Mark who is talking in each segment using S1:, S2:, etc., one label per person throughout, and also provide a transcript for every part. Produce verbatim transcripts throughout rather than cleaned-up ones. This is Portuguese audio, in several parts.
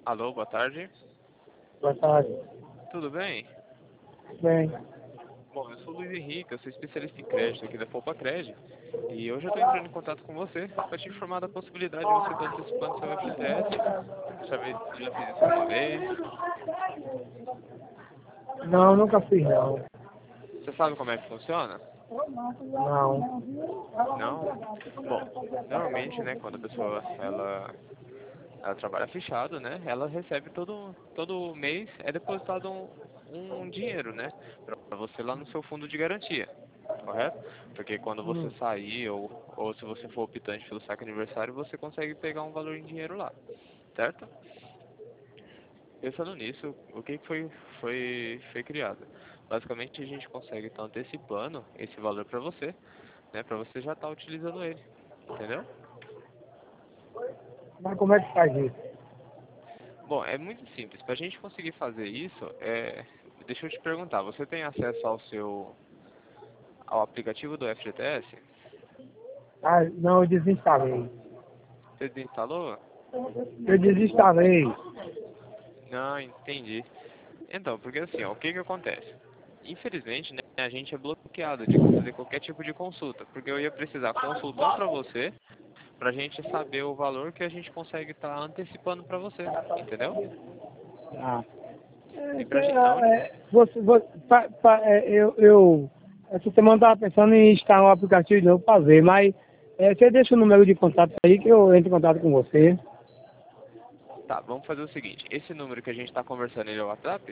S1: Alô, boa tarde.
S2: Boa tarde.
S1: Tudo bem?
S2: Bem,
S1: Bom, eu sou o Luiz Henrique, eu sou especialista em crédito aqui da Poupa Crédito. E hoje eu estou entrando em contato com você para te informar da possibilidade de você estar antecipando seu F G T S. Já, vi- já fiz isso uma vez.
S2: não, nunca fiz não.
S1: Você sabe como é que funciona?
S2: Não.
S1: Não? Bom, normalmente, né, quando a pessoa ela, ela trabalha fechado, né, ela recebe todo, todo mês, é depositado um, um dinheiro, né, para você lá no seu fundo de garantia, correto? Porque quando você
S2: Hum.
S1: sair ou, ou se você for optante pelo saque aniversário, você consegue pegar um valor em dinheiro lá, certo? Pensando nisso, o que foi, foi, foi criado? Basicamente a gente consegue estar antecipando esse valor para você, né, para você já estar utilizando ele, entendeu?
S2: Mas como é que faz isso?
S1: Bom, é muito simples. Para a gente conseguir fazer isso, é... deixa eu te perguntar, você tem acesso ao seu ao aplicativo do F G T S?
S2: Ah, não, eu desinstalei.
S1: Você desinstalou?
S2: Eu desinstalei.
S1: Não, entendi. Então, porque assim, ó, o que que acontece? Infelizmente, né, a gente é bloqueado de fazer qualquer tipo de consulta, porque eu ia precisar consultar para você, para a gente saber o valor que a gente consegue estar antecipando para você, entendeu?
S2: Ah. É,
S1: E
S2: isso
S1: pra gente, a
S2: é,
S1: única...
S2: é, você, você, pa, pa, é, eu, eu, essa semana estava pensando em instalar um aplicativo de novo para ver, mas é, você deixa o número de contato aí que eu entro em contato com você.
S1: Tá, vamos fazer o seguinte, esse número que a gente está conversando, ele é o WhatsApp?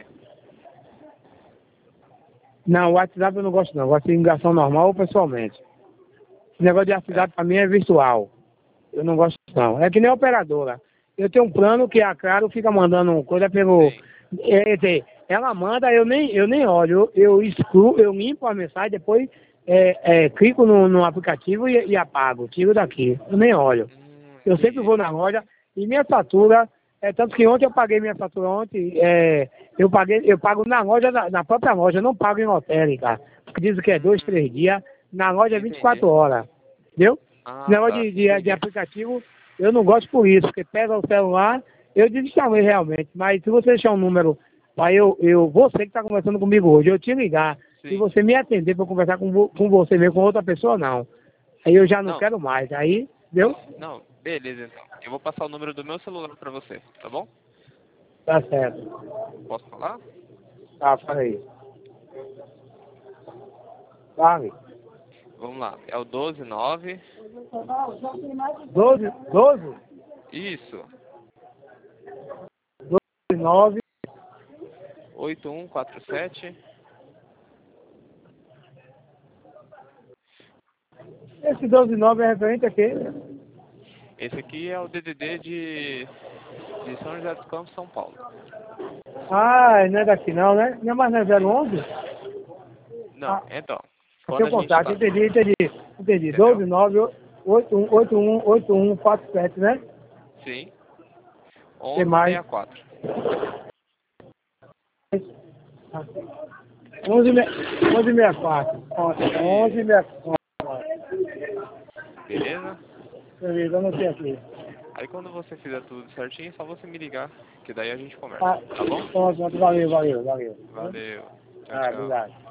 S2: Não, o WhatsApp eu não gosto não, eu gosto de ligação normal ou pessoalmente. Esse negócio de
S1: É,
S2: WhatsApp para mim é virtual. Eu não gosto não. É que nem a operadora. Eu tenho um plano que a Claro fica mandando coisa pelo.
S1: sim.
S2: É, quer dizer, ela manda, eu nem, eu nem olho. Eu, eu excluo, eu limpo a mensagem, depois é, é, clico no, no aplicativo e, e apago, tiro daqui. Eu nem olho.
S1: Hum,
S2: Eu sempre
S1: entendi.
S2: vou na loja e minha fatura, é tanto que ontem eu paguei minha fatura ontem, é, eu paguei, eu pago na loja, na, na própria loja, eu não pago em hotel, cara. Porque dizem que é dois,
S1: Hum,
S2: três dias, na loja é vinte e
S1: entendi.
S2: quatro horas. Entendeu? Esse
S1: Ah,
S2: negócio
S1: tá,
S2: de, de, de
S1: entendi.
S2: aplicativo, eu não gosto por isso, porque pega o celular, eu desinstalei realmente, mas se você deixar um número, aí eu, eu, você que está conversando comigo hoje, eu te ligar, e
S1: Sim.
S2: você me atender para conversar com, vo- com você mesmo, com outra pessoa, não. Aí eu já não
S1: Não,
S2: quero mais, aí, entendeu?
S1: não, beleza então. Eu vou passar o número do meu celular pra você, tá bom?
S2: Tá certo.
S1: Posso falar?
S2: Tá, fala aí. Fale.
S1: Vamos lá. É o doze nove.
S2: doze, doze,
S1: Isso.
S2: doze, nove,
S1: oito um quatro sete.
S2: esse doze, nove é referente a quê?
S1: Esse aqui é o D D D de, de São José dos Campos, São Paulo.
S2: Ah, não é daqui não, né? Não é mais na zero onze?
S1: Não,
S2: Ah,
S1: então.
S2: aqui é
S1: Quando
S2: o
S1: a gente
S2: contato,
S1: tá.
S2: entendi, entendi. Entendi.
S1: Entendeu?
S2: doze, nove, oito um, oito um, oito um, quatro sete, né?
S1: Sim.
S2: Tem mais.
S1: onze sessenta e quatro.
S2: onze, onze sessenta e quatro. onze
S1: Isso.
S2: sessenta e quatro.
S1: Beleza?
S2: Beleza, eu não sei aqui.
S1: Aí quando você fizer tudo certinho, é só você me ligar, que daí a gente conversa.
S2: Ah,
S1: Tá bom?
S2: pronto, valeu, valeu, valeu.
S1: Valeu. Tchau,
S2: Ah,
S1: tchau.
S2: obrigado.